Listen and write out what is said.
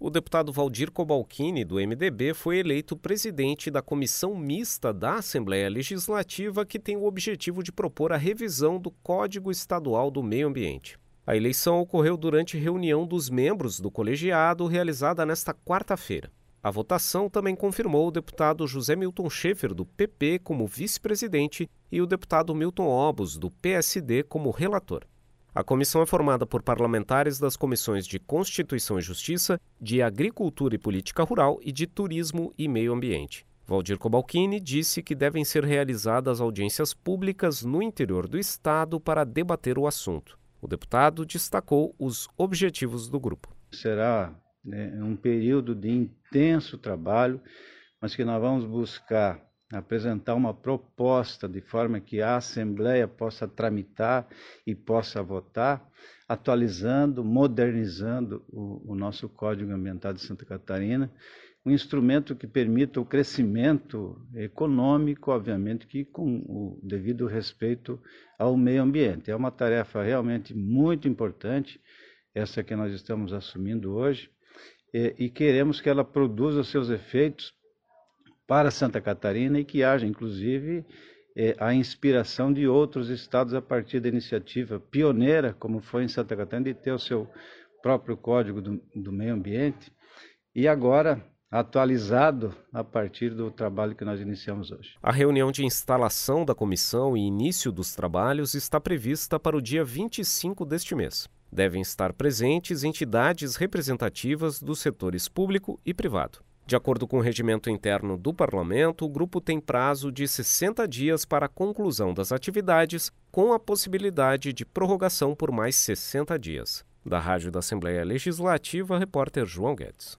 O deputado Valdir Cobalcini, do MDB, foi eleito presidente da Comissão Mista da Assembleia Legislativa, que tem o objetivo de propor a revisão do Código Estadual do Meio Ambiente. A eleição ocorreu durante reunião dos membros do colegiado, realizada nesta quarta-feira. A votação também confirmou o deputado José Milton Schaefer, do PP, como vice-presidente e o deputado Milton Obos, do PSD, como relator. A comissão é formada por parlamentares das comissões de Constituição e Justiça, de Agricultura e Política Rural e de Turismo e Meio Ambiente. Valdir Cobalcini disse que devem ser realizadas audiências públicas no interior do estado para debater o assunto. O deputado destacou os objetivos do grupo. Será um período de intenso trabalho, mas que nós vamos buscar apresentar uma proposta de forma que a Assembleia possa tramitar e possa votar, atualizando, modernizando o nosso Código Ambiental de Santa Catarina, um instrumento que permita o crescimento econômico, obviamente que com o devido respeito ao meio ambiente. É uma tarefa realmente muito importante, essa que nós estamos assumindo hoje, e queremos que ela produza seus efeitos para Santa Catarina e que haja, inclusive, a inspiração de outros estados a partir da iniciativa pioneira, como foi em Santa Catarina, de ter o seu próprio Código do Meio Ambiente, e agora atualizado a partir do trabalho que nós iniciamos hoje. A reunião de instalação da comissão e início dos trabalhos está prevista para o dia 25 deste mês. Devem estar presentes entidades representativas dos setores público e privado. De acordo com o regimento interno do Parlamento, o grupo tem prazo de 60 dias para a conclusão das atividades, com a possibilidade de prorrogação por mais 60 dias. Da Rádio da Assembleia Legislativa, repórter João Guedes.